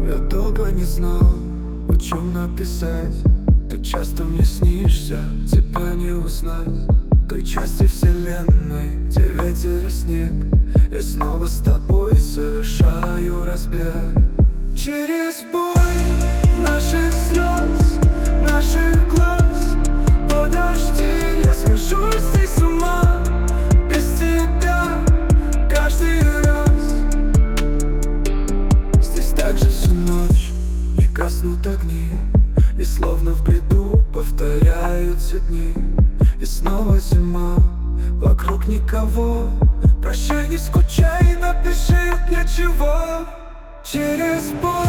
Я долго не знал, о чем написать. Ты часто мне снишься, тебя не узнать. Той части вселенной, где ветер и снег. Я снова с тобой совершаю разбег. Через боль наших слез, наших глаз. Подожди, я схожу здесь с ума. Без тебя каждый раз. Здесь также всю ночь не гаснут огни. И словно в бреду повторяются дни. И снова зима, вокруг никого. Прощай, не скучай, напиши для чего. Через боль